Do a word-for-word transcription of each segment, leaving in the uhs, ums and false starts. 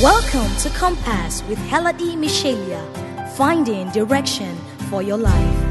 Welcome to Compass with Heladi Michelia, finding direction for your life.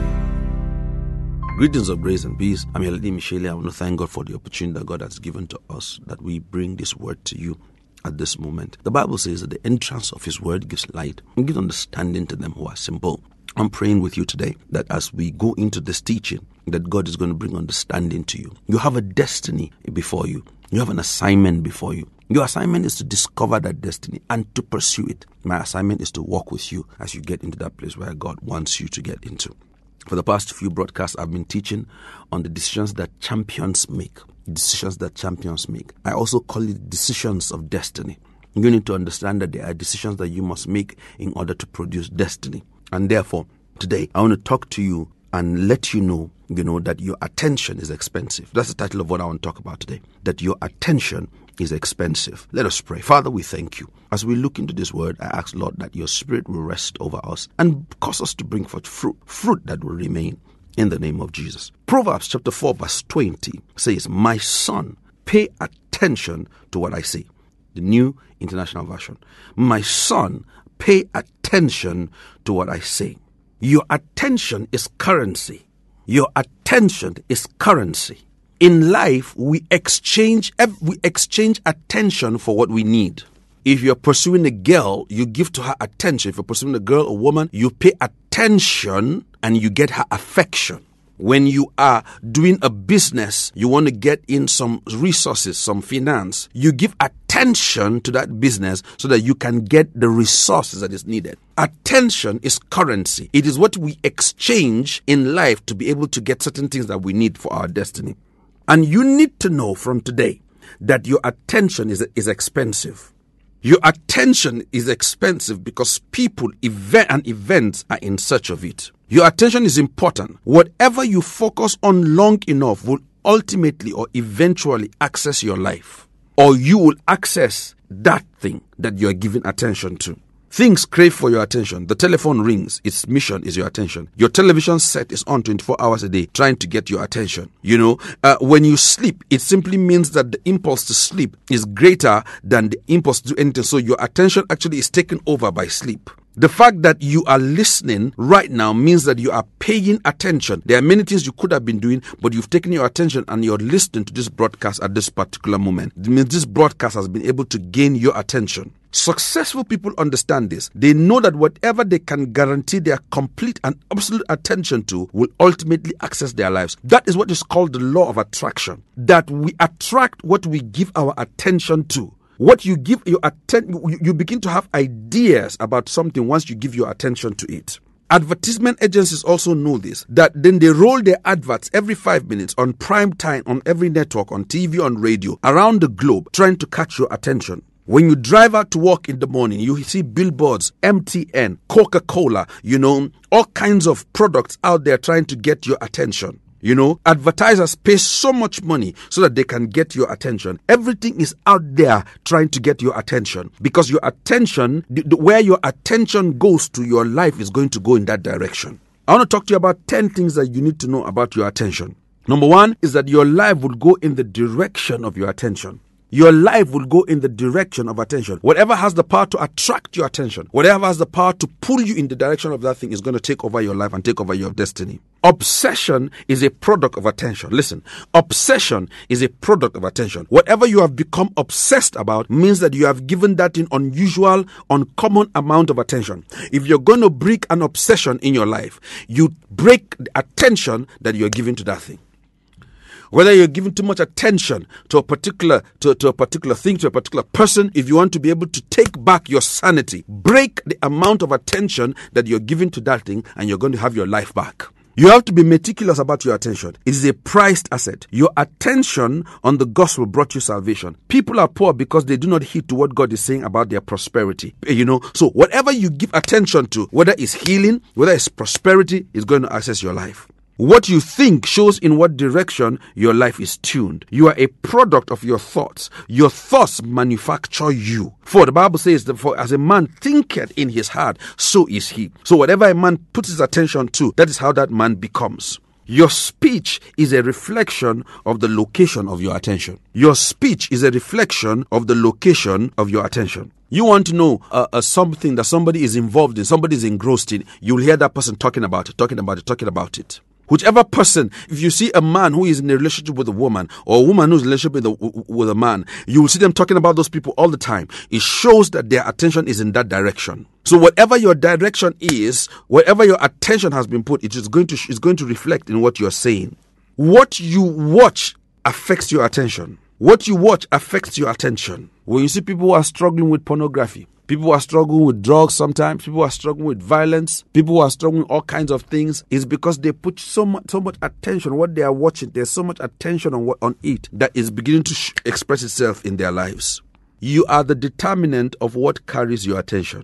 Greetings of grace and peace. I'm Heladi Michelia. I want to thank God for the opportunity that God has given to us, that we bring this word to you at this moment. The Bible says that the entrance of His word gives light and gives understanding to them who are simple. I'm praying with you today that as we go into this teaching, that God is going to bring understanding to you. You have a destiny before you. You have an assignment before you. Your assignment is to discover that destiny and to pursue it. My assignment is to walk with you as you get into that place where God wants you to get into. For the past few broadcasts, I've been teaching on the decisions that champions make. Decisions that champions make. I also call it decisions of destiny. You need to understand that there are decisions that you must make in order to produce destiny. And therefore, today, I want to talk to you and let you know, you know, that your attention is expensive. That's the title of what I want to talk about today. That your attention is expensive. Let us pray. Father, we thank you. As we look into this word, I ask, Lord, that your spirit will rest over us and cause us to bring forth fruit, fruit that will remain in the name of Jesus. Proverbs chapter four, verse twenty says, "My son, pay attention to what I say." The New International Version. "My son, pay attention to what I say." Your attention is currency. Your attention is currency. In life, we exchange we exchange attention for what we need. If you're pursuing a girl, you give to her attention. If you're pursuing a girl or woman, you pay attention and you get her affection. When you are doing a business, you want to get in some resources, some finance, you give attention to that business so that you can get the resources that is needed. Attention is currency. It is what we exchange in life to be able to get certain things that we need for our destiny. And you need to know from today that your attention is, is expensive. Your attention is expensive because people, event, and events are in search of it. Your attention is important. Whatever you focus on long enough will ultimately or eventually access your life. Or you will access that thing that you are giving attention to. Things crave for your attention. The telephone rings. Its mission is your attention. Your television set is on twenty-four hours a day trying to get your attention. You know, uh, when you sleep, it simply means that the impulse to sleep is greater than the impulse to do anything. So your attention actually is taken over by sleep. The fact that you are listening right now means that you are paying attention. There are many things you could have been doing, but you've taken your attention and you're listening to this broadcast at this particular moment. It means this broadcast has been able to gain your attention. Successful people understand this. They know that whatever they can guarantee their complete and absolute attention to will ultimately access their lives. That is what is called the law of attraction. That we attract what we give our attention to. What you give your attention, you begin to have ideas about something once you give your attention to it. Advertisement agencies also know this, that then they roll their adverts every five minutes on prime time, on every network, on T V, on radio, around the globe, trying to catch your attention. When you drive out to work in the morning, you see billboards, M T N, Coca-Cola, you know, all kinds of products out there trying to get your attention. You know, advertisers pay so much money so that they can get your attention. Everything is out there trying to get your attention because your attention, the, the, where your attention goes to, your life is going to go in that direction. I want to talk to you about ten things that you need to know about your attention. Number one is that your life will go in the direction of your attention. Your life will go in the direction of attention. Whatever has the power to attract your attention, whatever has the power to pull you in the direction of that thing is going to take over your life and take over your destiny. Obsession is a product of attention. Listen, obsession is a product of attention. Whatever you have become obsessed about means that you have given that an unusual, uncommon amount of attention. If you're going to break an obsession in your life, you break the attention that you're giving to that thing. Whether you're giving too much attention to a particular to, to a particular thing, to a particular person, if you want to be able to take back your sanity, break the amount of attention that you're giving to that thing, and you're going to have your life back. You have to be meticulous about your attention. It is a prized asset. Your attention on the gospel brought you salvation. People are poor because they do not heed to what God is saying about their prosperity. You know, so whatever you give attention to, whether it's healing, whether it's prosperity, is going to access your life. What you think shows in what direction your life is tuned. You are a product of your thoughts. Your thoughts manufacture you. For the Bible says that for as a man thinketh in his heart, so is he. So whatever a man puts his attention to, that is how that man becomes. Your speech is a reflection of the location of your attention. Your speech is a reflection of the location of your attention. You want to know uh, uh, something that somebody is involved in, somebody is engrossed in, you'll hear that person talking about it, talking about it, talking about it. Whichever person, if you see a man who is in a relationship with a woman, or a woman who's in a relationship with a, with a man, you will see them talking about those people all the time. It shows that their attention is in that direction. So whatever your direction is, wherever your attention has been put, it is going to is going to reflect in what you are saying. What you watch affects your attention. What you watch affects your attention. When you see people who are struggling with pornography, people who are struggling with drugs sometimes, people who are struggling with violence, people who are struggling with all kinds of things, it's because they put so much, so much attention on what they are watching. There's so much attention on what on it that is beginning to sh- express itself in their lives. You are the determinant of what carries your attention.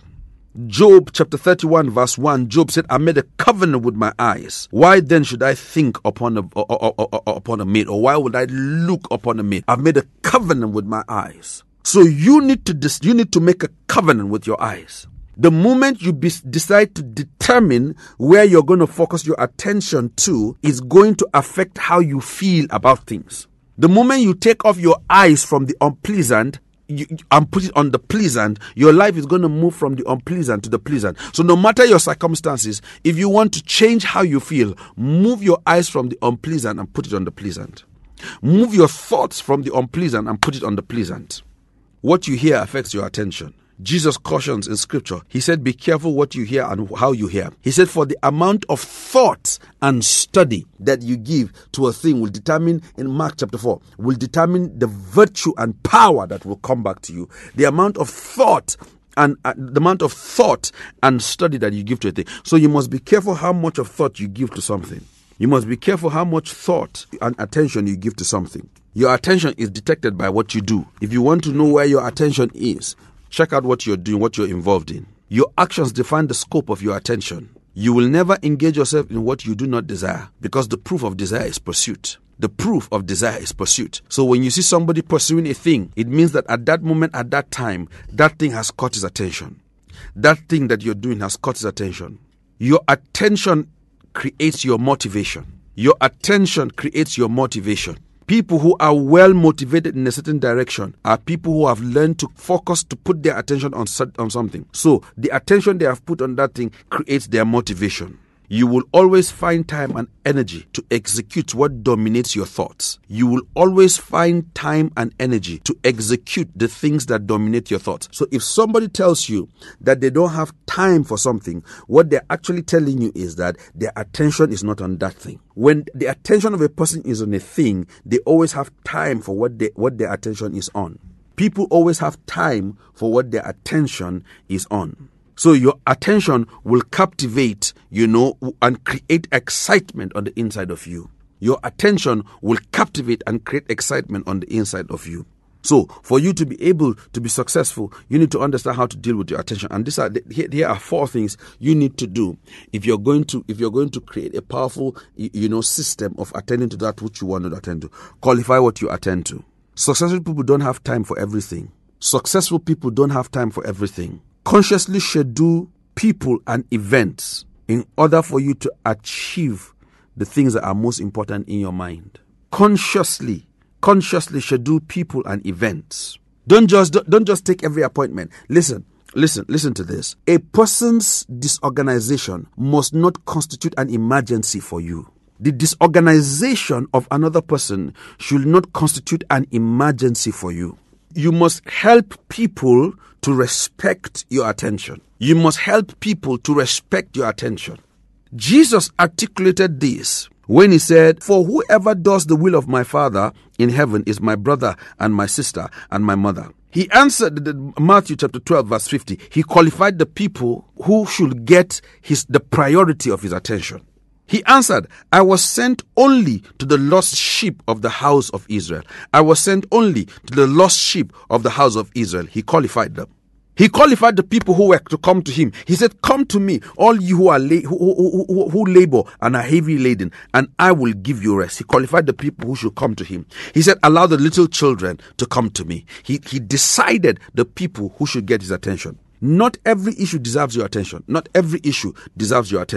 Job chapter thirty-one verse one, Job said, I made a covenant with my eyes. Why then should I think upon a, or, or, or, or, upon a maid? Or why would I look upon a maid? I've made a covenant with my eyes. So you need to dis- you need to make a covenant with your eyes. The moment you be- decide to determine where you're going to focus your attention to is going to affect how you feel about things. The moment you take off your eyes from the unpleasant You, and put it on the pleasant, your life is going to move from the unpleasant to the pleasant. So no matter your circumstances, if you want to change how you feel, move your eyes from the unpleasant and put it on the pleasant. Move your thoughts from the unpleasant and put it on the pleasant. What you hear affects your attention. Jesus cautions in scripture. He said, be careful what you hear and how you hear. He said, for the amount of thought and study that you give to a thing will determine, in Mark chapter four, will determine the virtue and power that will come back to you. The amount of thought and uh, the amount of thought and study that you give to a thing. So you must be careful how much of thought you give to something. You must be careful how much thought and attention you give to something. Your attention is detected by what you do. If you want to know where your attention is, check out what you're doing, what you're involved in. Your actions define the scope of your attention. You will never engage yourself in what you do not desire, because the proof of desire is pursuit. The proof of desire is pursuit. So when you see somebody pursuing a thing, it means that at that moment, at that time, that thing has caught his attention. That thing that you're doing has caught his attention. Your attention creates your motivation. Your attention creates your motivation. People who are well motivated in a certain direction are people who have learned to focus, to put their attention on, on something. So the attention they have put on that thing creates their motivation. You will always find time and energy to execute what dominates your thoughts. You will always find time and energy to execute the things that dominate your thoughts. So if somebody tells you that they don't have time for something, what they're actually telling you is that their attention is not on that thing. When the attention of a person is on a thing, they always have time for what they, what their attention is on. People always have time for what their attention is on. So your attention will captivate, you know, and create excitement on the inside of you. Your attention will captivate and create excitement on the inside of you. So for you to be able to be successful, you need to understand how to deal with your attention. And these are here, here are four things you need to do if you're going to if you're going to create a powerful, you know, system of attending to that which you want to attend to. Qualify what you attend to. Successful people don't have time for everything. Successful people don't have time for everything. Consciously schedule people and events in order for you to achieve the things that are most important in your mind. Consciously, consciously schedule people and events. Don't just don't just take every appointment. Listen, listen, listen to this. A person's disorganization must not constitute an emergency for you. The disorganization of another person should not constitute an emergency for you. You must help people to respect your attention. You must help people to respect your attention. Jesus articulated this when he said, for whoever does the will of my Father in heaven is my brother and my sister and my mother. He answered in Matthew chapter twelve verse fifty. He qualified the people who should get his the priority of his attention. He answered, I was sent only to the lost sheep of the house of Israel. I was sent only to the lost sheep of the house of Israel. He qualified them. He qualified the people who were to come to him. He said, come to me, all you who are la- who, who, who, who labor and are heavy laden, and I will give you rest. He qualified the people who should come to him. He said, allow the little children to come to me. He, he decided the people who should get his attention. Not every issue deserves your attention. Not every issue deserves your attention.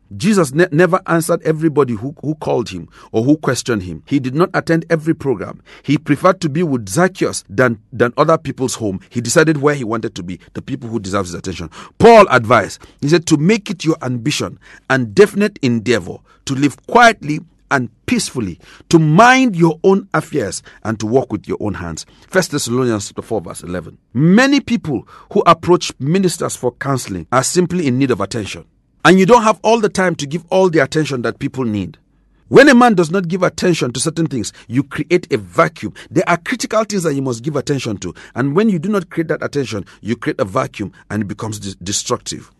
Jesus ne- never answered everybody who, who called him or who questioned him. He did not attend every program. He preferred to be with Zacchaeus than, than other people's home. He decided where he wanted to be, the people who deserve his attention. Paul advised, he said, to make it your ambition and definite endeavor to live quietly and peacefully, to mind your own affairs and to work with your own hands. First Thessalonians four verse eleven. Many people who approach ministers for counseling are simply in need of attention. And you don't have all the time to give all the attention that people need. When a man does not give attention to certain things, you create a vacuum. There are critical things that you must give attention to. And when you do not create that attention, you create a vacuum and it becomes de- destructive.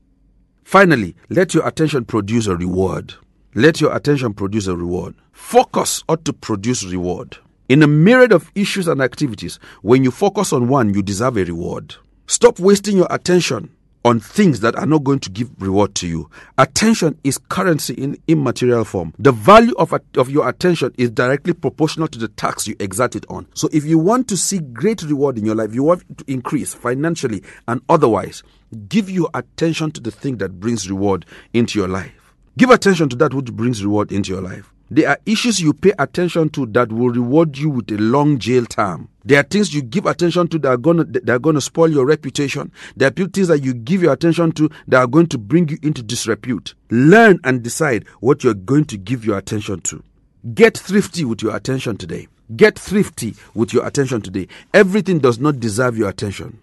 Finally, let your attention produce a reward. Let your attention produce a reward. Focus ought to produce reward. In a myriad of issues and activities, when you focus on one, you deserve a reward. Stop wasting your attention on things that are not going to give reward to you. Attention is currency in immaterial form. The value of, of your attention is directly proportional to the tax you exert it on. So if you want to see great reward in your life, you want to increase financially and otherwise, give your attention to the thing that brings reward into your life. Give attention to that which brings reward into your life. There are issues you pay attention to that will reward you with a long jail term. There are things you give attention to that are going to, that are going to spoil your reputation. There are things that you give your attention to that are going to bring you into disrepute. Learn and decide what you're going to give your attention to. Get thrifty with your attention today. Get thrifty with your attention today. Everything does not deserve your attention.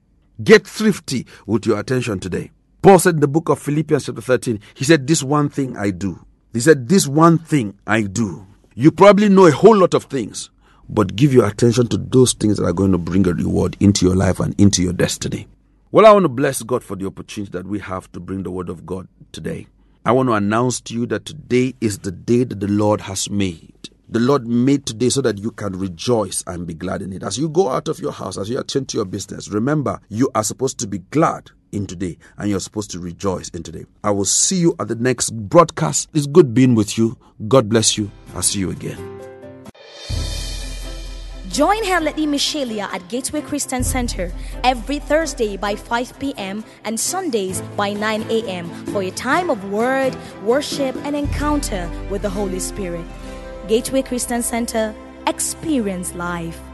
Get thrifty with your attention today. Paul said in the book of Philippians chapter thirteen, he said, this one thing I do. He said, this one thing I do. You probably know a whole lot of things, but give your attention to those things that are going to bring a reward into your life and into your destiny. Well, I want to bless God for the opportunity that we have to bring the word of God today. I want to announce to you that today is the day that the Lord has made. The Lord made today so that you can rejoice and be glad in it. As you go out of your house, as you attend to your business, remember, you are supposed to be glad in today and you're supposed to rejoice in today. I will see you at the next broadcast. It's good being with you. God bless you. I'll see you again. Join Heladi Michelia at Gateway Christian Center every Thursday by five p.m. and Sundays by nine a.m. for a time of word, worship, and encounter with the Holy Spirit. Gateway Christian Center, experience life.